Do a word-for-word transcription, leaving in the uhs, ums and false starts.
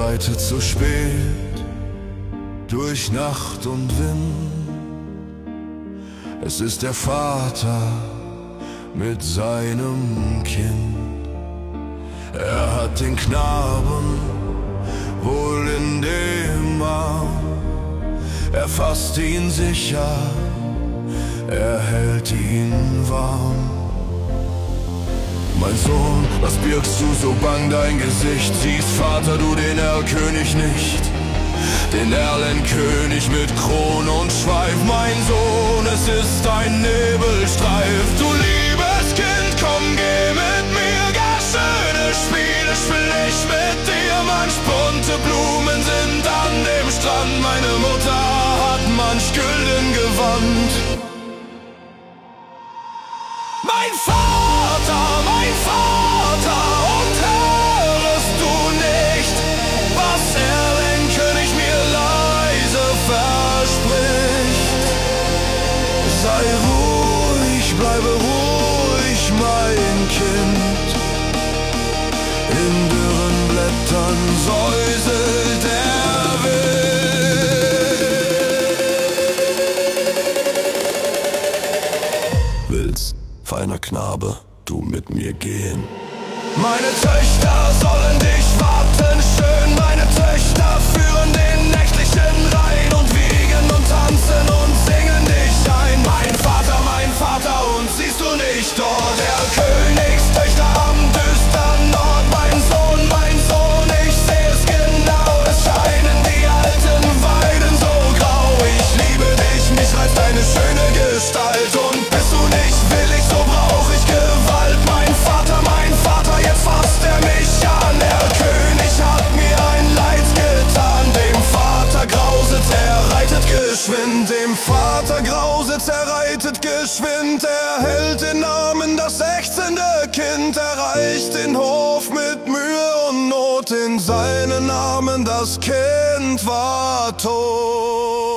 reitet so spät durch Nacht und Wind. Es ist der Vater mit seinem Kind. Er hat den Knaben wohl in dem Arm. Er fasst ihn sicher, er hält ihn warm. Mein Sohn, was birgst du so bang dein Gesicht? Siehst, Vater, du den Erlkönig nicht? Den Erlenkönig mit Krone und Schweif. Mein Sohn, es ist ein Nebelstreif. Du liebes Kind, komm, geh mit mir, gar schöne Spiele spiel ich mit dir. Manch bunte Blumen sind an dem Strand. Meine Mutter hat manch gülden Gewand. Mein Vater, mein Vater, und hörst du nicht, was Erlenkönig mir leise verspricht? Sei ruhig, bleibe ruhig, mein Kind. In dürren Blättern säuselt der Wind. Willst, feiner Knabe, du mit mir gehen? Meine Töchter sollen dich warten schön. Meine Töchter führen den nächtlichen Rhein und wiegen und tanzen und singen dich ein. Mein Vater, mein Vater, und siehst du nicht dort der Königstöchter am düstern Ort? Mein Sohn, mein Sohn, ich seh es genau. Es scheinen die alten Weiden so grau. Ich liebe dich, mich reizt deine schöne Gestalt. Und bist du nicht willig, so brauch ich Gewalt. Mein Vater, mein Vater, jetzt fasst er mich an. Der König hat mir ein Leid getan. Dem Vater grauset, er reitet geschwind. Dem Vater grauset, er reitet geschwind. Er hält den Namen, das ächzende Kind. Erreicht den Hof mit Mühe und Not. In seinen Armen das Kind war tot.